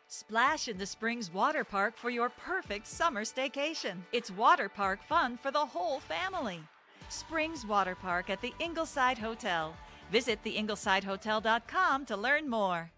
Splash into Springs Water Park for your perfect summer staycation. It's water park fun for the whole family. Springs Water Park at the Ingleside Hotel. Visit theinglesidehotel.com to learn more.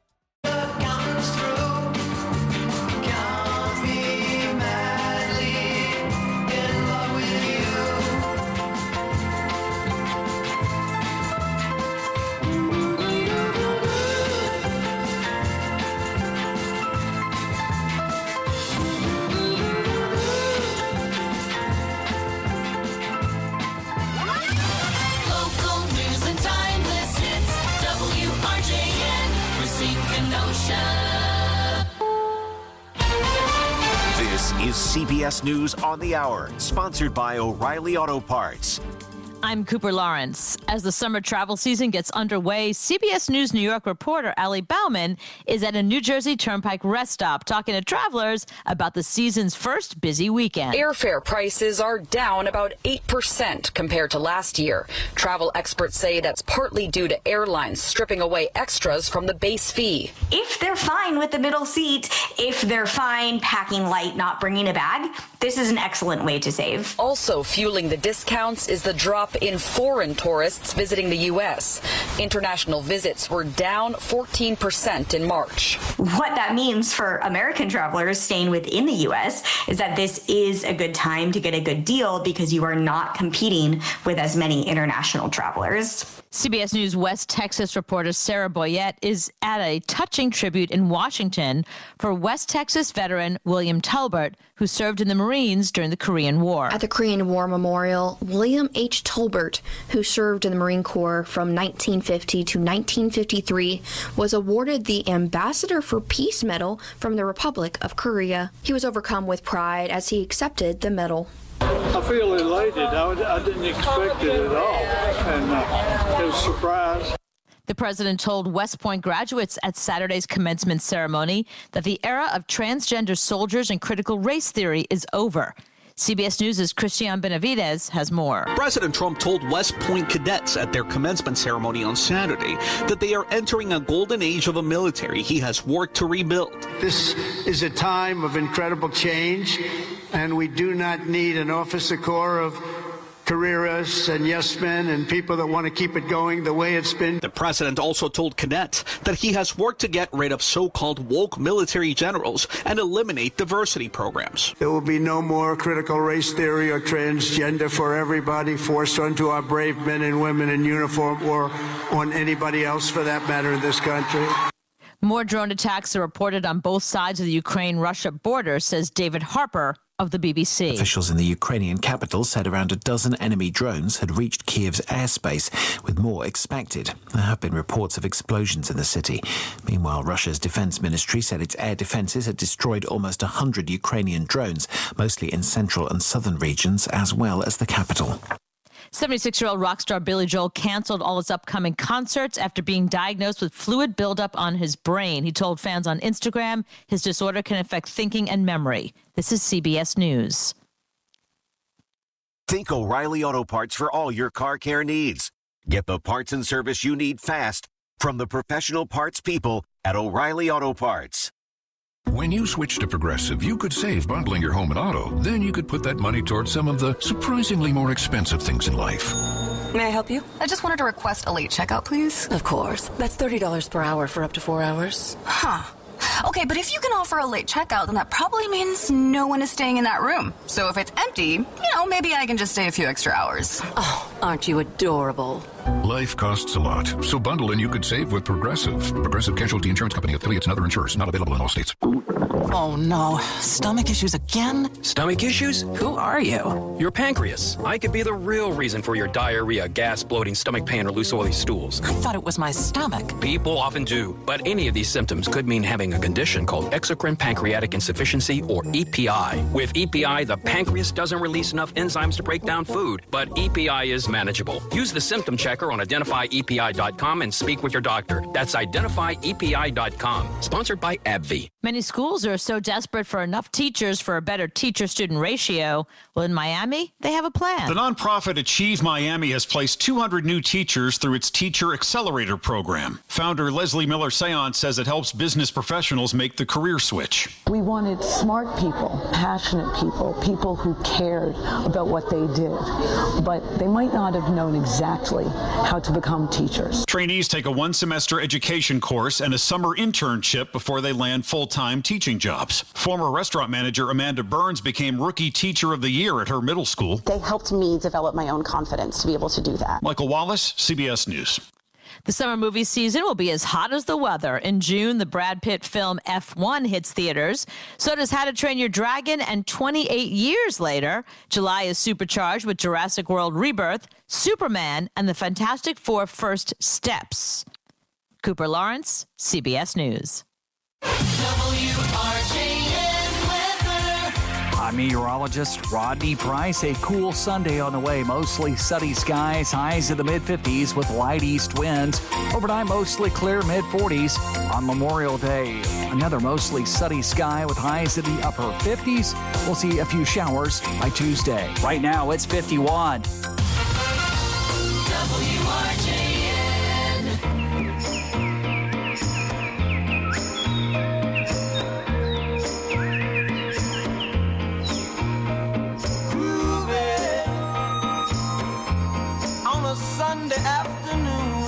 This is CBS News on the Hour, sponsored by O'Reilly Auto Parts. I'm Cooper Lawrence. As the summer travel season gets underway, CBS News New York reporter Ali Bauman is at a New Jersey Turnpike rest stop talking to travelers about the season's first busy weekend. Airfare prices are down about 8% compared to last year. Travel experts say that's partly due to airlines stripping away extras from the base fee. If they're fine with the middle seat, if they're fine packing light, not bringing a bag, this is an excellent way to save. Also fueling the discounts is the drop in foreign tourists visiting the U.S. International visits were down 14% in March. What that means for American travelers staying within the U.S. is that this is a good time to get a good deal because you are not competing with as many international travelers. CBS News West Texas reporter Sarah Boyette is at a touching tribute in Washington for West Texas veteran William Tolbert, who served in the Marines during the Korean War. At the Korean War Memorial, William H. Tolbert, who served in the Marine Corps from 1950 to 1953, was awarded the Ambassador for Peace Medal from the Republic of Korea. He was overcome with pride as he accepted the medal. I feel elated. I didn't expect it at all, and it was a surprise. The president told West Point graduates at Saturday's commencement ceremony that the era of transgender soldiers and critical race theory is over. CBS News' Christian Benavides has more. President Trump told West Point cadets at their commencement ceremony on Saturday that they are entering a golden age of a military he has worked to rebuild. This is a time of incredible change, and we do not need an officer corps of careerists and yes men and people that want to keep it going the way it's been. The president also told cadets that he has worked to get rid of so-called woke military generals and eliminate diversity programs. There will be no more critical race theory or transgender for everybody forced onto our brave men and women in uniform or on anybody else for that matter in this country. More drone attacks are reported on both sides of the Ukraine-Russia border, says David Harper of the BBC. Officials in the Ukrainian capital said around a dozen enemy drones had reached Kiev's airspace, with more expected. There have been reports of explosions in the city. Meanwhile, Russia's defense ministry said its air defenses had destroyed almost 100 Ukrainian drones, mostly in central and southern regions, as well as the capital. 76-year-old rock star Billy Joel canceled all his upcoming concerts after being diagnosed with fluid buildup on his brain. He told fans on Instagram his disorder can affect thinking and memory. This is CBS News. Think O'Reilly Auto Parts for all your car care needs. Get the parts and service you need fast from the professional parts people at O'Reilly Auto Parts. When you switch to Progressive, you could save bundling your home and auto. Then you could put that money towards some of the surprisingly more expensive things in life. May I help you? I just wanted to request a late checkout, please. Of course. That's $30 per hour for up to 4 hours. Huh. Okay, but if you can offer a late checkout, then that probably means no one is staying in that room. So if it's empty, maybe I can just stay a few extra hours. Oh, aren't you adorable? Life costs a lot, so bundle and you could save with Progressive. Progressive Casualty Insurance Company, affiliates, and other insurers. Not available in all states. Oh, no. Stomach issues again? Stomach issues? Who are you? Your pancreas. I could be the real reason for your diarrhea, gas, bloating, stomach pain, or loose oily stools. I thought it was my stomach. People often do, but any of these symptoms could mean having a condition called exocrine pancreatic insufficiency, or EPI. With EPI, the pancreas doesn't release enough enzymes to break down food, but EPI is manageable. Use the symptom checker on identifyepi.com and speak with your doctor. That's identifyepi.com. Sponsored by AbbVie. Many schools are so desperate for enough teachers for a better teacher-student ratio. Well, in Miami, they have a plan. The nonprofit Achieve Miami has placed 200 new teachers through its Teacher Accelerator program. Founder Leslie Miller-Seance says it helps business professionals make the career switch. We wanted smart people, passionate people, people who cared about what they did, but they might not have known exactly how to become teachers. Trainees take a one-semester education course and a summer internship before they land full-time teaching jobs. Former restaurant manager Amanda Burns became Rookie Teacher of the Year at her middle school. They helped me develop my own confidence to be able to do that. Michael Wallace, CBS News. The summer movie season will be as hot as the weather. In June, the Brad Pitt film F1 hits theaters. So does How to Train Your Dragon, and 28 years later, July is supercharged with Jurassic World Rebirth, Superman, and the Fantastic Four First Steps. Cooper Lawrence, CBS News. I'm meteorologist Rodney Price. A cool Sunday on the way. Mostly sunny skies, highs in the mid-50s with light east winds. Overnight, mostly clear mid-40s. On Memorial Day, another mostly sunny sky with highs in the upper 50s. We'll see a few showers by Tuesday. Right now, it's 51. Sunday afternoon,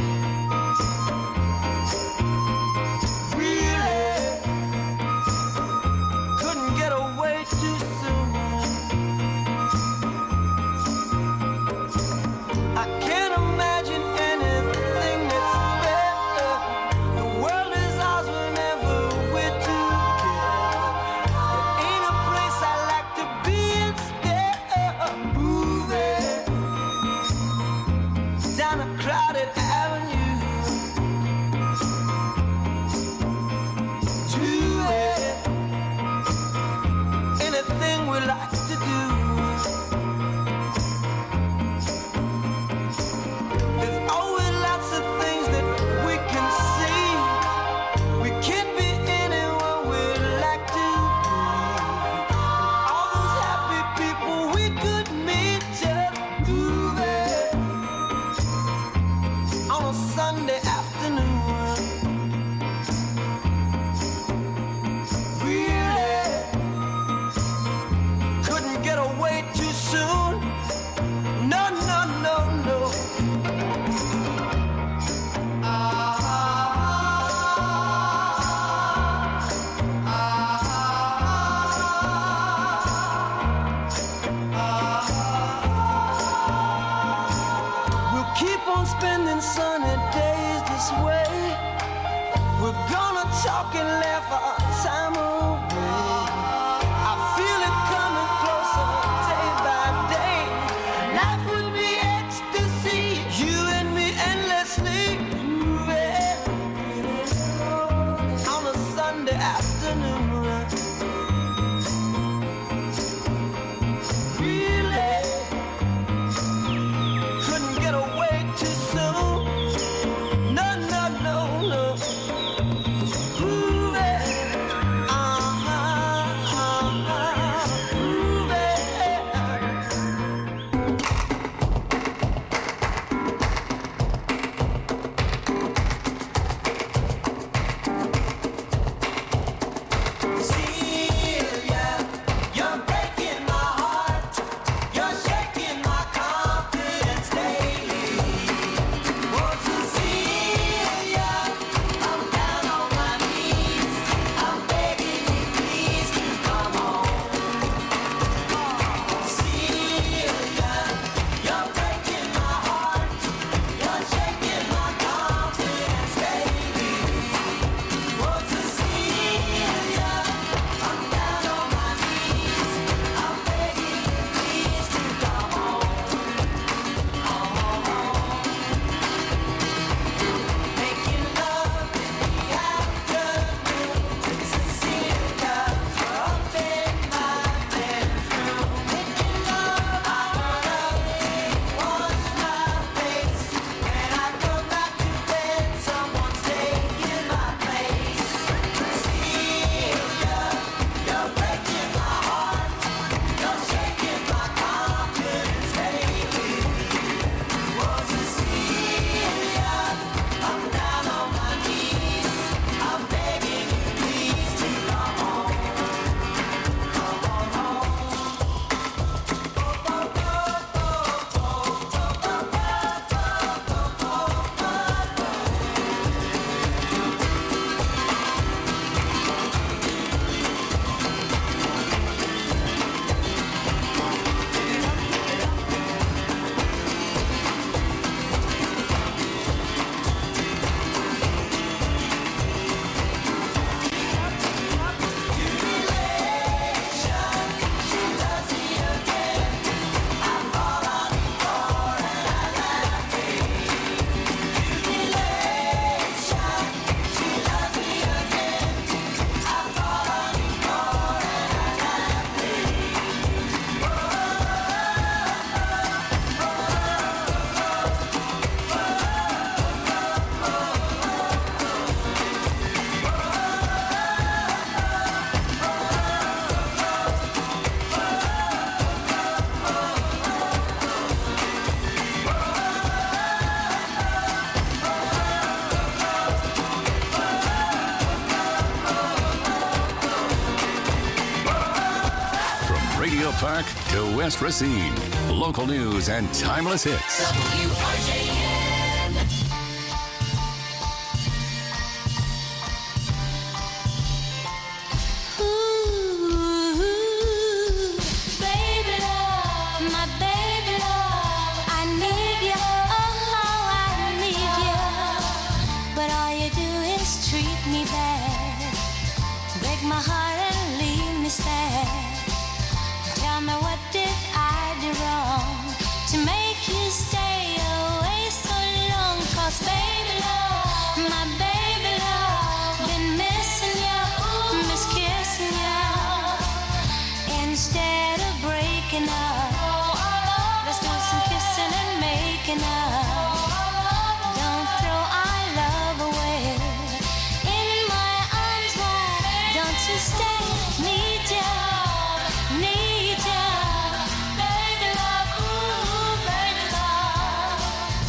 really couldn't get away too soon. I can't imagine anything that's better. The world is ours whenever we're together. There ain't a place I like to be instead of moving down a crowded avenue to anything we like to do. There's always lots of things that we can see. We can't be anyone we'd like to be. All those happy people we could meet just moving on a Sunday afternoon. Really couldn't get away too soon. No, no, no, no. We'll keep on spending sunny days this way. We're gonna talk and laugh our time away. I feel it coming closer day by day. Life would be ecstasy, you and me endlessly moving on a Sunday afternoon. Really couldn't get away too soon. No, no, no, no. Park to West Racine. Local news and timeless hits. WRJN. My heart and leave me sad. Tell me, what did I do wrong to make you stay away so long? 'Cause baby love, my baby love, been missing you, miss kissing you. Instead of breaking up, let's do some kissing and making up. Don't throw our love away. To stay, need ya, baby love, ooh, baby love.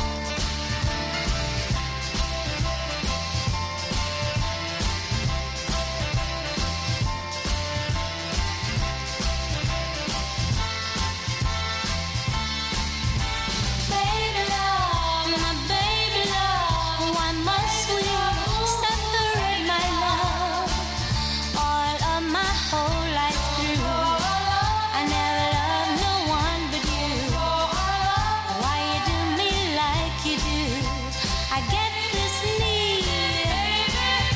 Baby love, my baby love, why must we separate, my love? All of my whole life through, I never loved no one but you. Why you do me like you do? I get this need,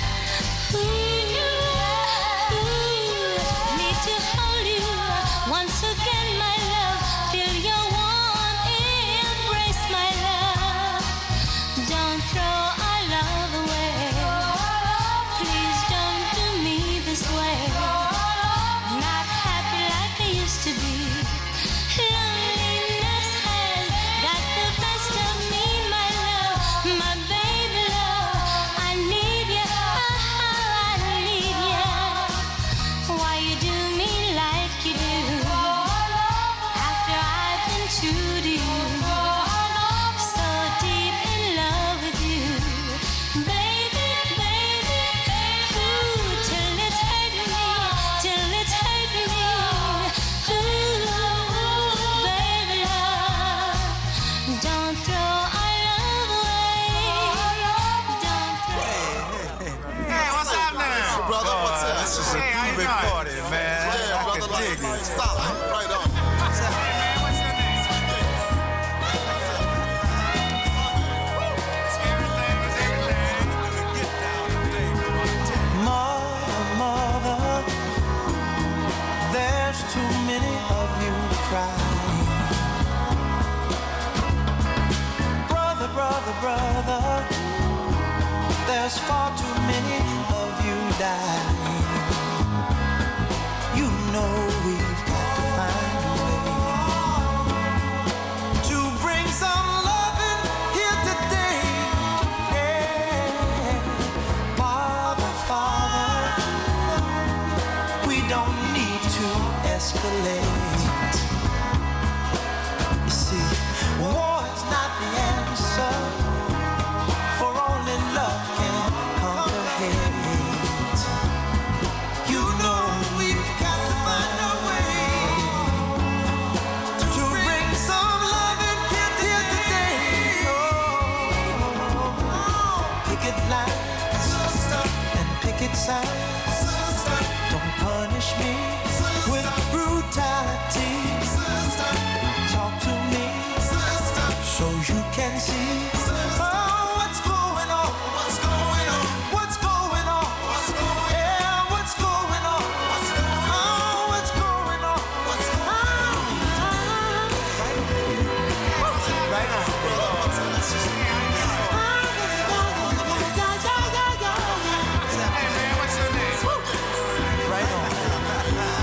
need to hold you once again, my love. Feel your warm embrace, my love. Don't throw our love away. Please don't do me this way. Not happy like I used to be. Loneliness has got the best of me, my love, my baby love. I need you, I need you. Why you do me like you do? After I've been true to you, so deep in love with you, baby, baby, ooh, till it's hurt me, till it's hurt me, ooh, baby love. Don't throw our love away. Don't throw. Hey, what's up now? Brother, what's up? This is a big party, man. Yeah, brother, I can dig it. solid. Right on. Hey, man, what's your name? Mother, there's too many of you crying. Brother, brother, brother, there's far too many of you dying. You know we've got to find a way to bring some loving here today. Yeah. Father, Father, we don't need to escalate. You see, war is not the answer, for only love can conquer hate. You know we've got to find a way to bring some loving here today. Picket lines and picket signs. Don't punish me with brutality. Talk to me so you can see. Oh, what's going on? What's going on? What's going on? Yeah, what's going on? Oh, what's going on? Right now. Hey, man, what's your name? Right on.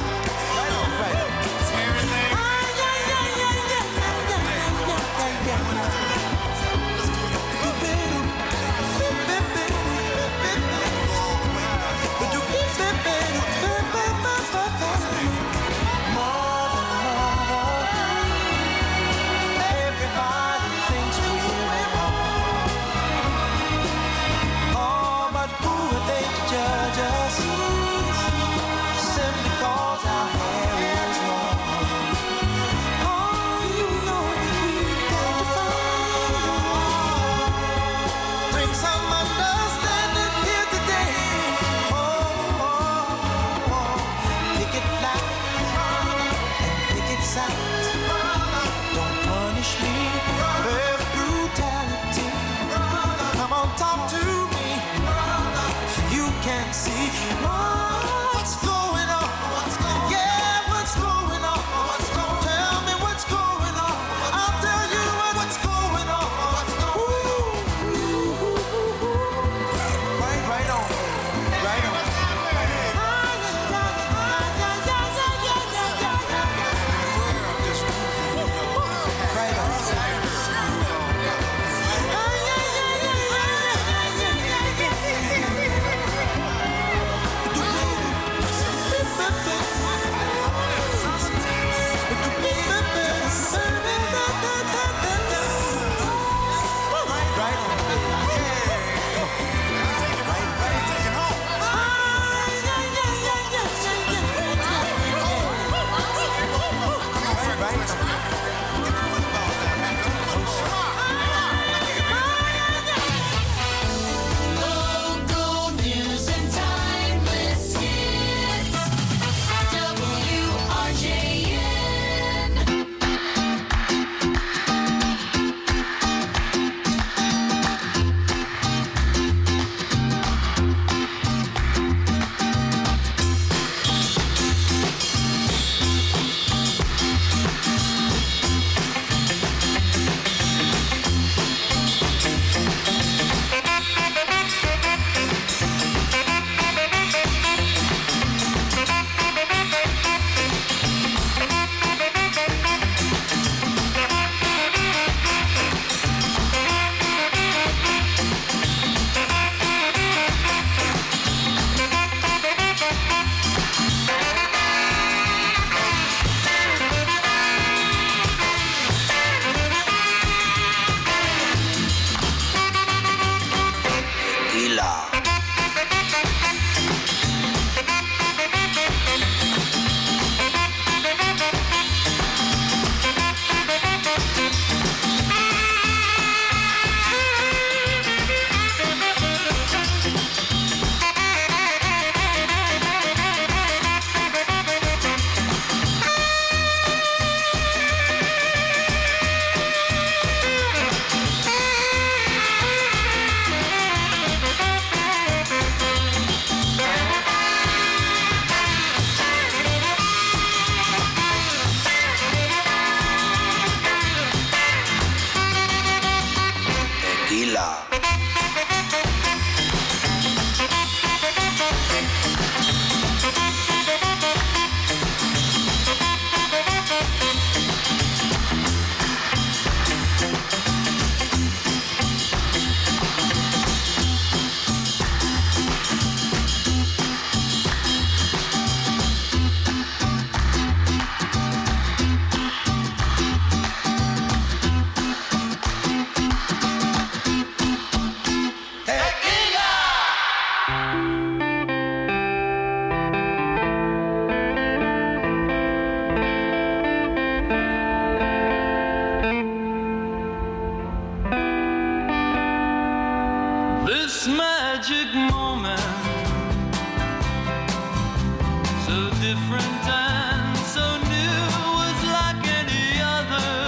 different and so new, was like any other,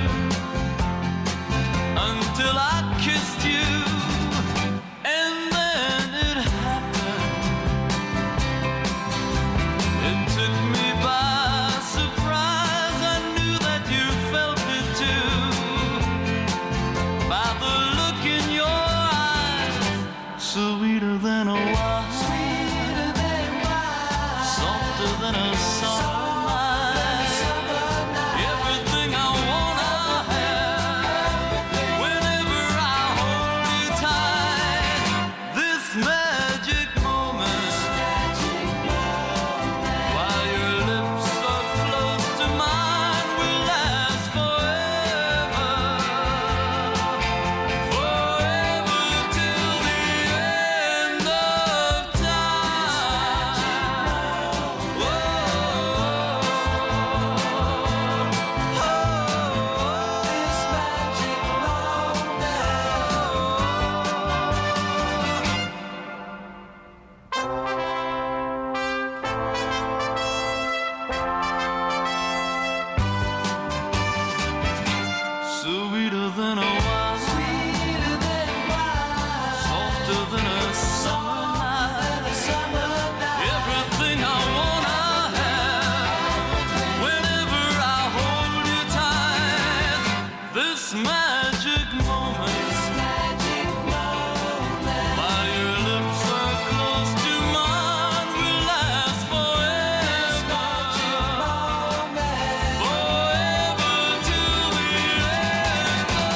until I kissed you, and then it happened. It took me by surprise. I knew that you felt it too, by the look in your eyes, sweeter than a wine, softer than a summer night. Everything I want, I have. Whenever I hold you tight, this magic moment, while your lips are close to mine, will last forever, forever till the end of time. Sweeter than a wine, softer than a summer night. Everything I want, I have. Whenever I hold you tight, this magic moment, while your lips are close to mine, will last forever, forever till the end of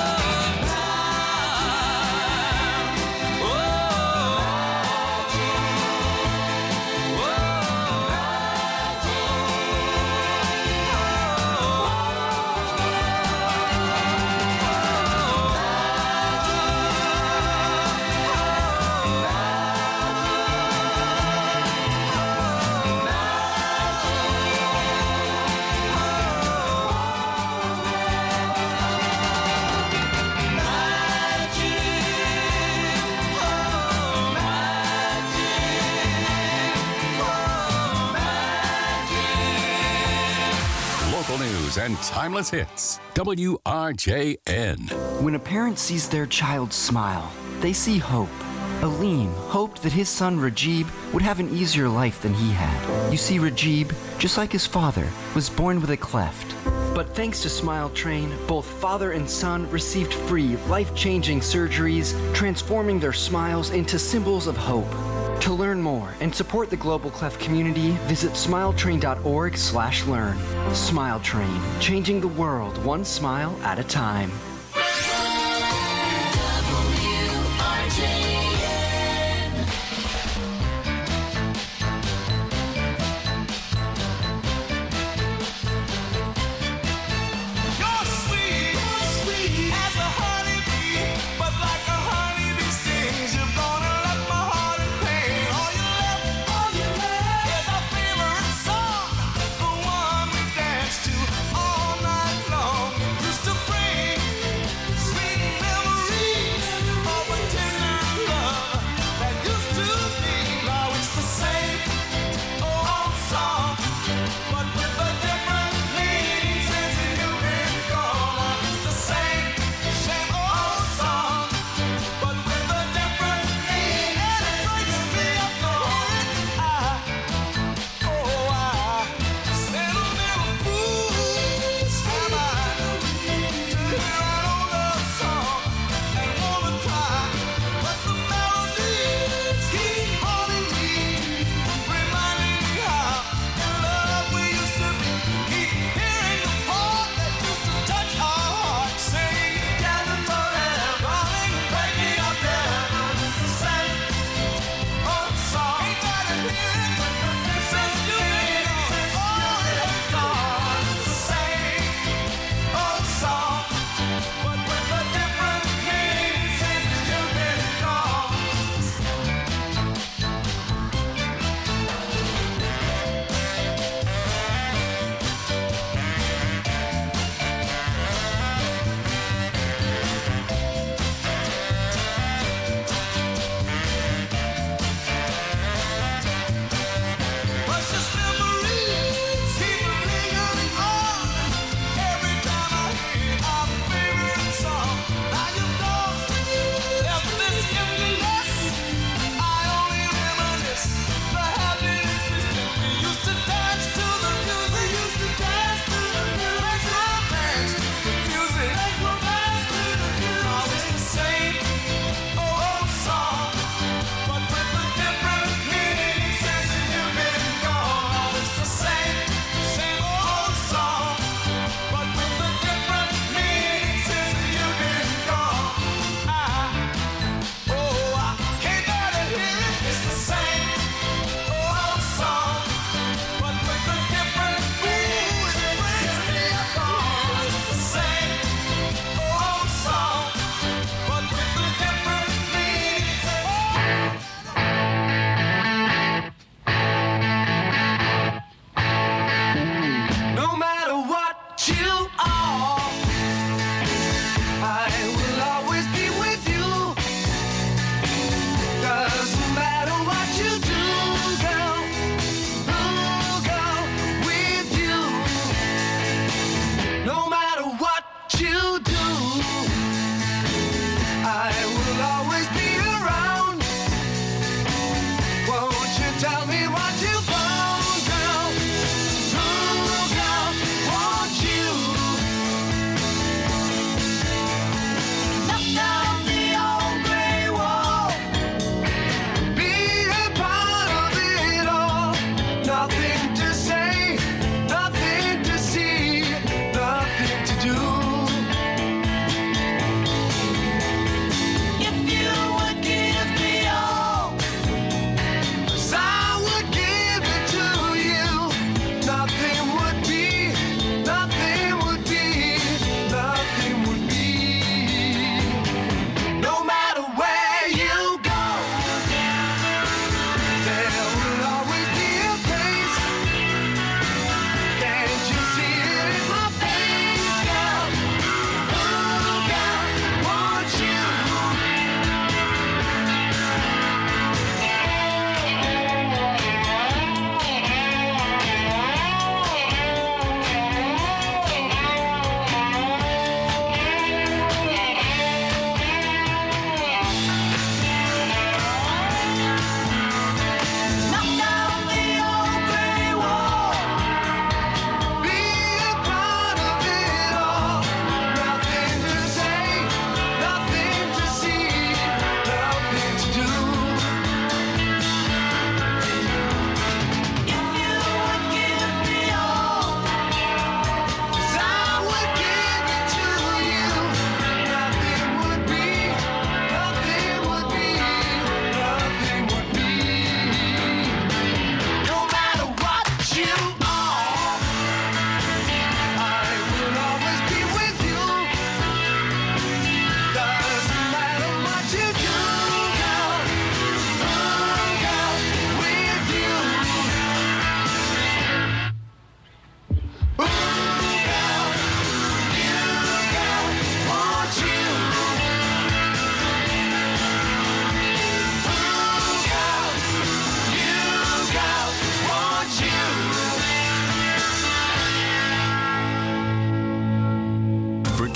time. Local news and timeless hits. WRJN. When a parent sees their child smile, they see hope. Aleem hoped that his son Rajib would have an easier life than he had. You see, Rajib, just like his father, was born with a cleft. But thanks to Smile Train, both father and son received free, life-changing surgeries, transforming their smiles into symbols of hope. To learn more and support the Global Cleft community, visit smiletrain.org/learn. Smile Train, changing the world one smile at a time. You're sweet, sweet as a honeybee, but like a honeybee stings, you're gonna let my heart in pain. All you left is our favorite song, the one we dance to all night long. Used to bring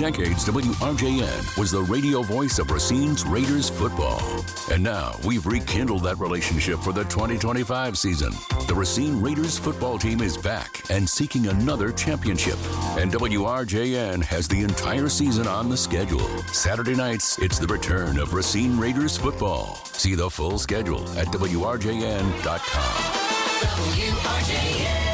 decades, WRJN was the radio voice of Racine's Raiders football. And now we've rekindled that relationship for the 2025 season. The Racine Raiders football team is back and seeking another championship. And WRJN has the entire season on the schedule. Saturday nights, it's the return of Racine Raiders football. See the full schedule at WRJN.com. WRJN.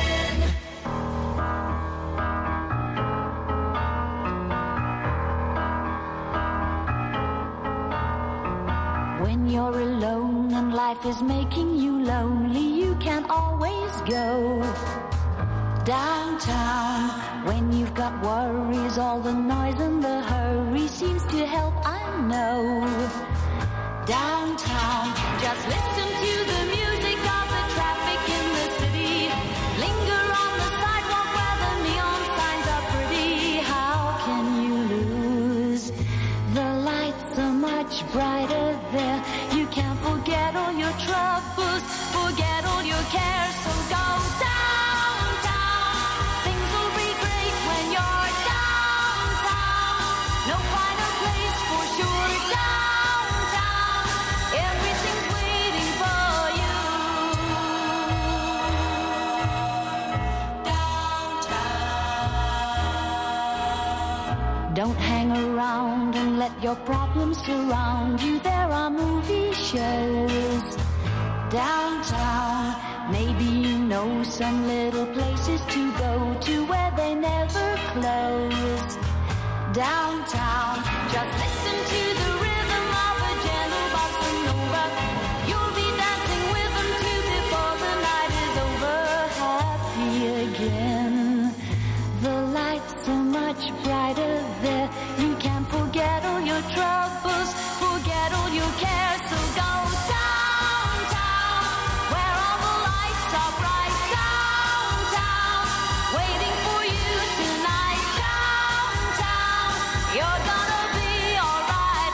When you're alone and life is making you lonely, you can't always go downtown. When you've got worries, all the noise and the hurry seems to help, I know. Downtown, just listen to the music of the traffic in the city. Linger on the sidewalk where the neon signs are pretty. How can you lose? The lights are much brighter there. You can't forget all your troubles, forget all your cares, so go downtown. Things will be great when you're downtown. No finer place for sure, downtown. Everything's waiting for you. Downtown. Don't hang around and let your problems surround you. There are movie shows downtown. Maybe you know some little places to go to where they never close. Downtown, just listen to the rhythm of a gentle bossa nova. You'll be dancing with them too before the night is over. Happy again. The lights are much brighter there. You can't forget all your troubles, forget all your cares, so go downtown, where all the lights are bright. Downtown, waiting for you tonight. Downtown, you're gonna be alright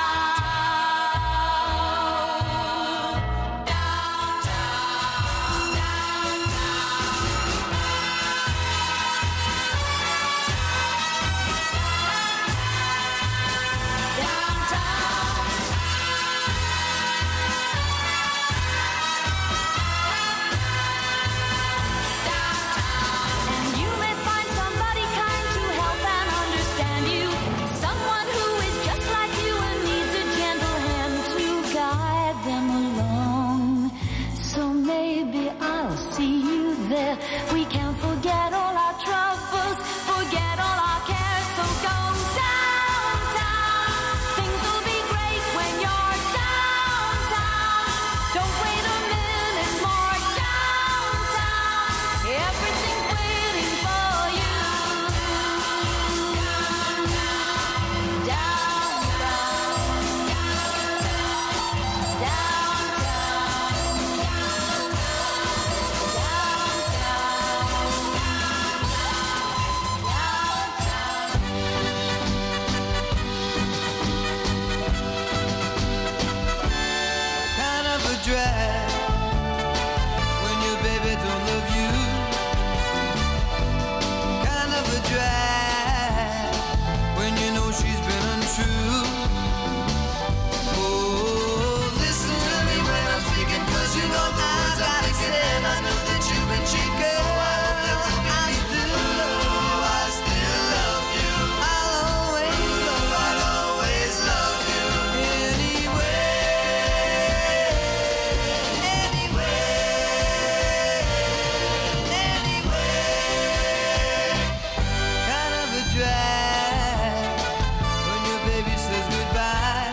now. Downtown, and you may find somebody kind to help and understand you. Someone who is just like you and needs a gentle hand to guide them along. So maybe I'll see you there. We can't forget all our troubles, forget all our cares, so go downtown. Things will be great when you're downtown. Don't wait a minute more. Downtown, everything's waiting for you. Kind of a drag when your baby don't love you. Kind of a drag when you know she's been untrue. Oh, listen to me when I'm speaking, 'cause you know the words I'm thinking, and I know that you've been cheating. I still love you. I'll always love you. Kind of a drag when your baby says goodbye.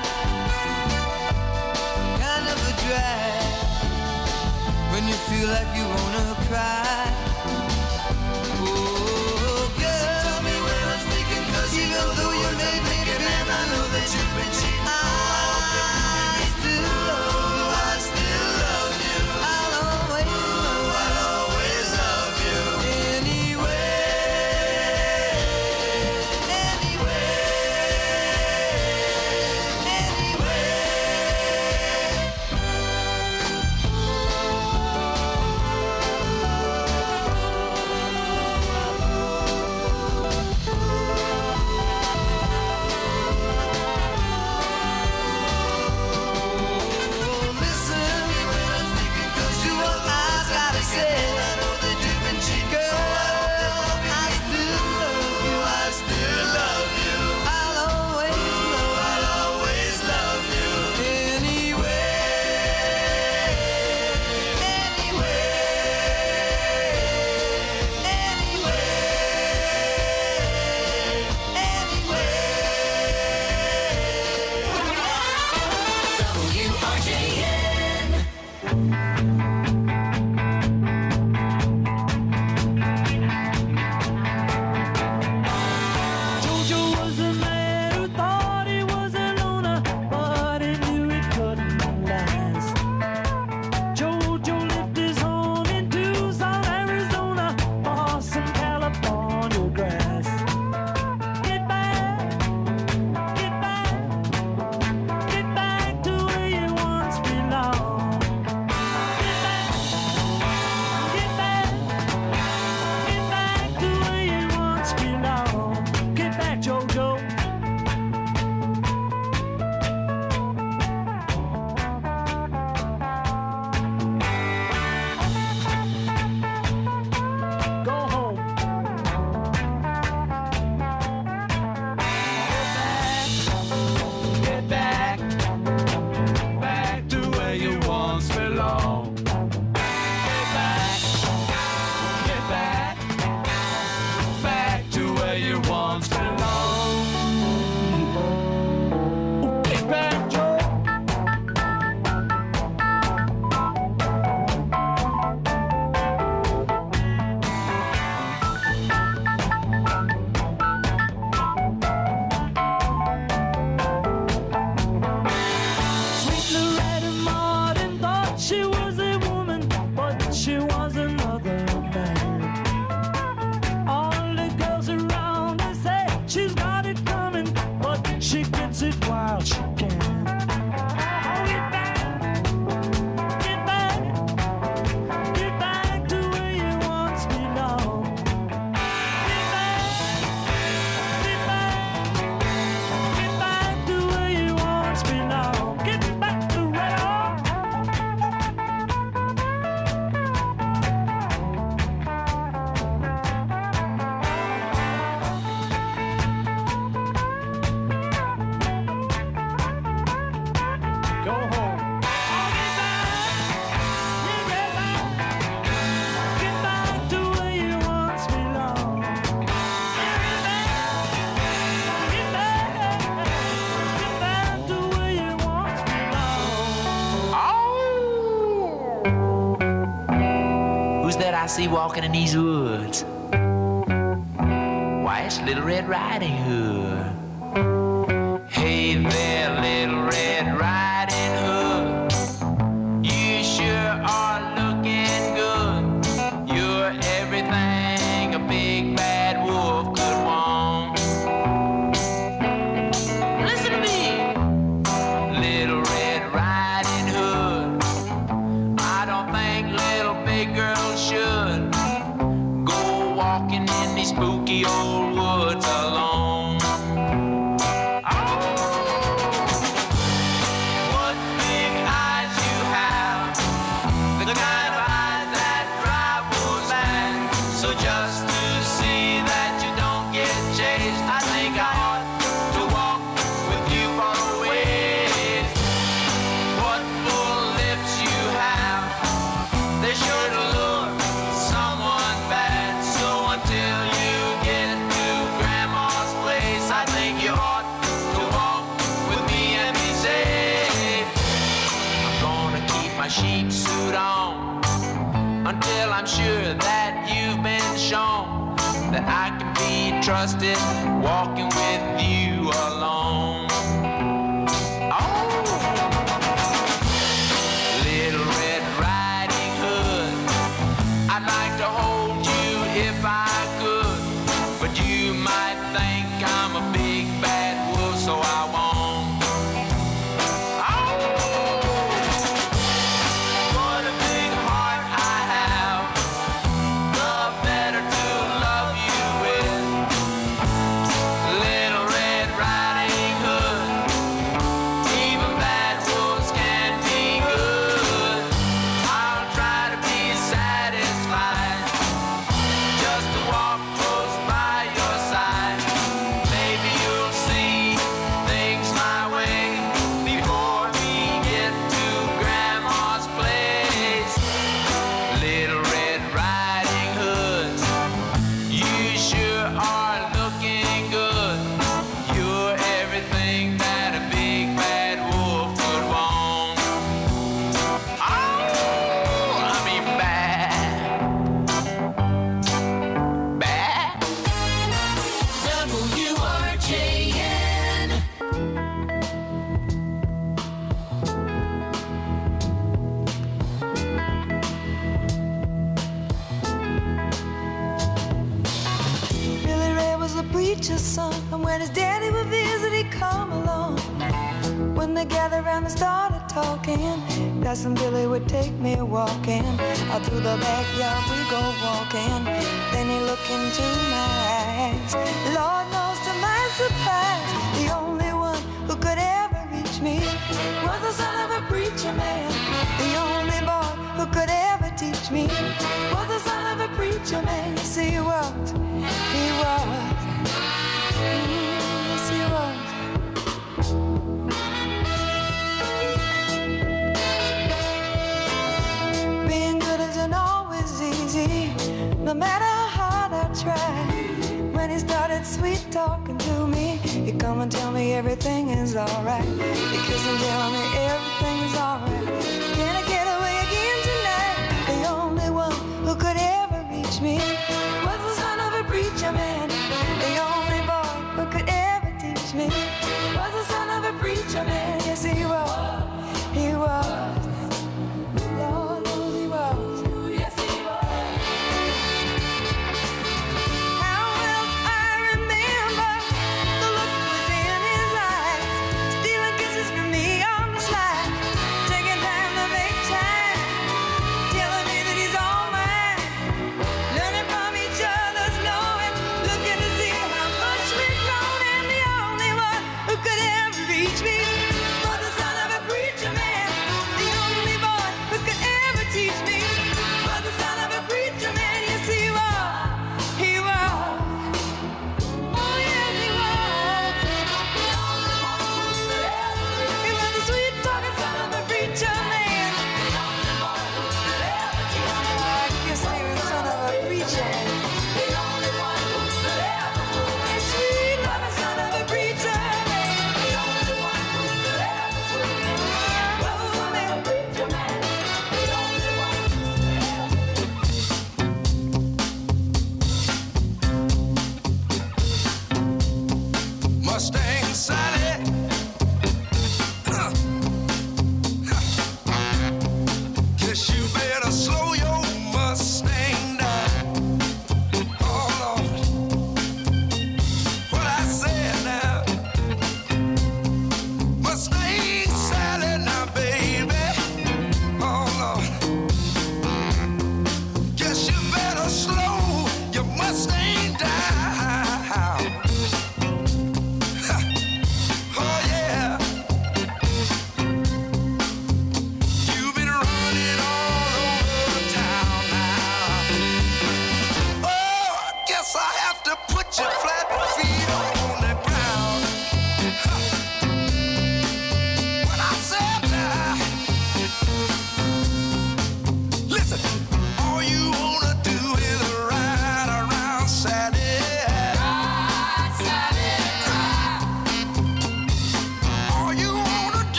Kind of a drag when you feel like you wanna cry. Oh, girl, listen to me when I'm speaking, 'cause you know though you made me feel, and I know that you've been cheating. I still love you. I'll always love you. Anyway. who's that I see walking in these woods? Why, it's Little Red Riding Hood. Hey there, Little Red Riding Hood. You sure are looking good. You're everything a big bad wolf could want. Listen to me, Little Red Riding Hood. I don't think little big girls should go walking in these spooky old woods alone. What big eyes you have, the kind of eyes that drive wolves mad. So just to see that you don't get chased, I think I ought to walk with you for a ways. What full lips you have, they sure to lure someone bad. So until you get to Grandma's place, I think you ought to walk with me and be safe. I'm gonna keep my sheep suit on until I'm sure that you've been shown that I can be trusted walking with you alone. Oh, Little Red Riding Hood, I'd like to hold you if I could, but you might think I'm a big bad wolf, so I won't. Oh, what a big heart I have, the better to love you with. Little Red Riding Hood, even bad wolves can be good. I'll try to be satisfied just to walk close by your side. Maybe you'll see things my way before we get to Grandma's place. Little Red Riding Hood, you sure are looking good. You're everything that a big bad wolf would want. Oh, I mean bad. Bad. WRJN. Billy Ray was a preacher's son, and when his daddy would visit, he'd come along. When they gathered around and started talking, Cousin Billy would take me walking. Out through the backyard we go walking. Then he looked into my eyes. Lord knows to my surprise, the only one who could ever reach me was the son of a preacher man. The only boy who could ever teach me was the son of a preacher man. Yes, he was. He was. Yes, he was. Being good isn't always easy, no matter how hard I try. When he started sweet talking to me, he'd come and tell me everything is alright. He'd kiss and tell me everything is alright. Can I get away again tonight? The only one who could ever reach me was the son of a preacher man. The only boy who could ever teach me was the son of a preacher man. Yes, he was. He was. Lord knows he was. Yes, he was. How will I remember the look was in his eyes, stealing kisses from me on the slide, taking time to make time, telling me that he's all mine, learning from me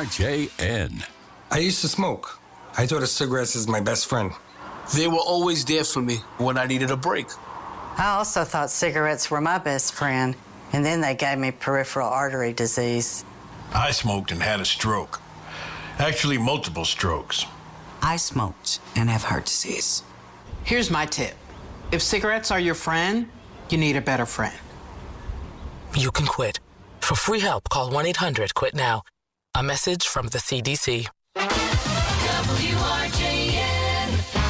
WRJN. I used to smoke. I thought of cigarettes as my best friend. They were always there for me when I needed a break. I also thought cigarettes were my best friend, and then they gave me peripheral artery disease. I smoked and had a stroke. Actually, multiple strokes. I smoked and have heart disease. Here's my tip. If cigarettes are your friend, you need a better friend. You can quit. For free help, call 1-800-QUIT-NOW. A message from the CDC. WRJN.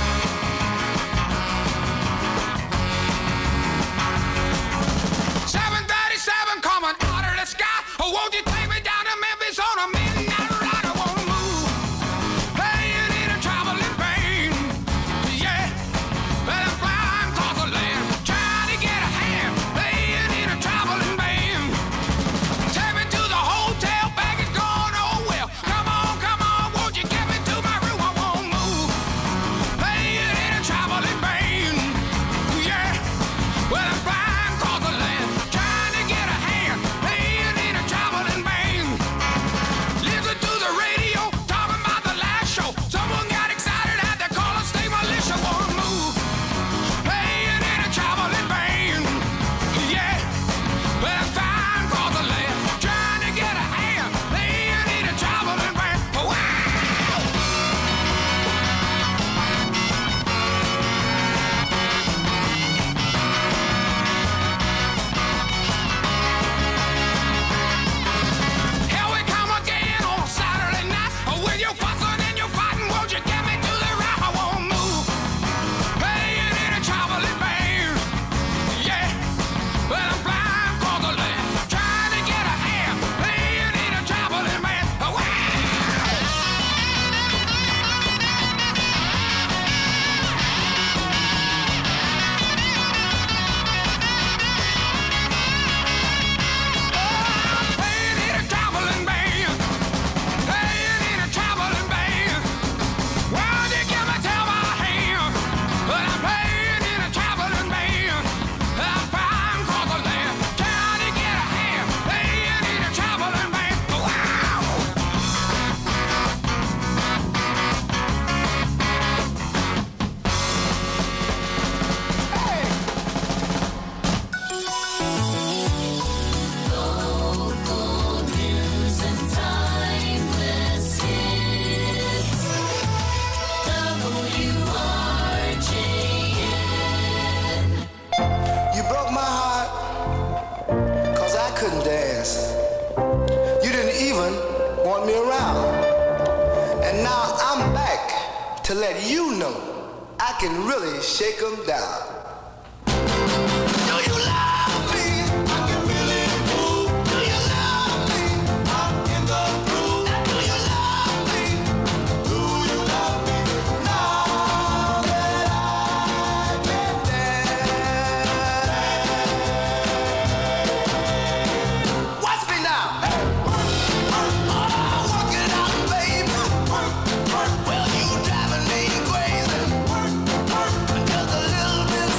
737 coming out of the sky. Oh, won't you take me down to Memphis on a midnight ride? I wanna move. Playing in a traveling pain. Yeah, but I'm flying across the land, trying to get a hand. Playing in a traveling band. Take me to the hotel, bag is gone. Oh well, come on, won't you get me to my room? I won't move. Playing in a traveling band. Yeah, well I'm flying across the land, trying to get a hand. Playing in a traveling band. Listen to the radio, talking about the last show. Someone got excited, had to call a state militia. Won't move. Playing in a traveling band. Yeah, well I'm flying across the land, trying to get a hand. Playing in a traveling band. Wow. Here we come again on a Saturday night. With your fussing and your fighting, won't you get me to the right? I won't move. Playing in a traveling band. Yeah, well I'm flying across the land, trying to get a hand. Playing in a traveling band. Wow. Playing in a traveling band. Playing in a traveling band. Why'd you give me till my hand? But I'm playing in a traveling band. I'm flying across the land, trying to get a hand. Playing in a traveling band. Wow. Local news and timeless hits. WRJN. You broke my heart, 'cause I couldn't dance. You didn't even want me around. And now I'm back to let you know I can really shake 'em down. Do you love me? I can really move. Do you love me? I'm in the groove. Do you love me? Do you love me? Now that I can dance. Watch me now. Work it out, baby. Well, you driving me crazy. Just a little bit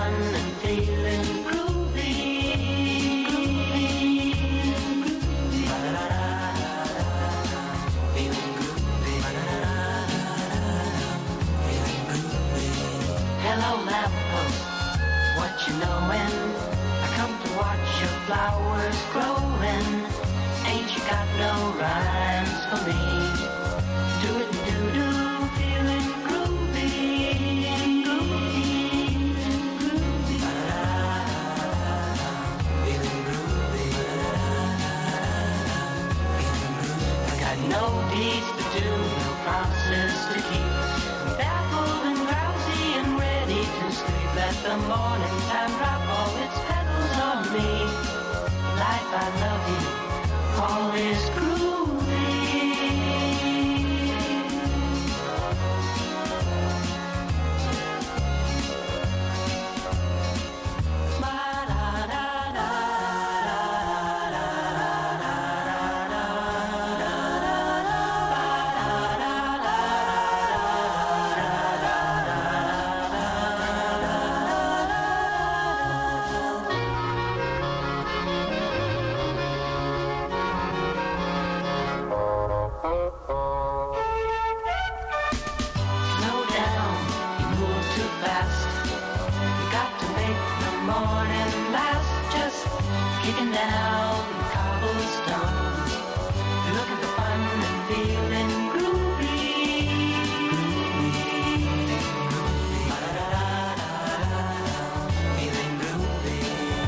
fun and feeling groovy. Hello, lamppost, what you knowin'? I come to watch your flowers growin'. Ain't you got no rhymes for me? Do it and do-do, feeling groovy. I got no deeds to do, no promises to keep. I'm baffled and drowsy and ready to sleep. Let the morning time drop all its petals on me. Life, I love you, all is groovy. Slow down, you move too fast. You got to make the morning last. Just kicking down cobblestones, looking for fun and feeling groovy. Feeling groovy.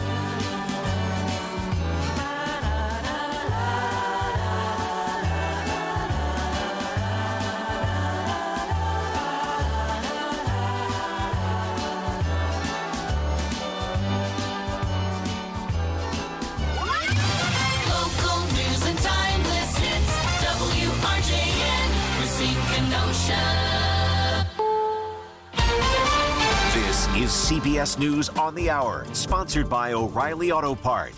Local news and timeless hits. WRJN, Racine Kenosha. This is CBS News on the Hour, sponsored by O'Reilly Auto Parts.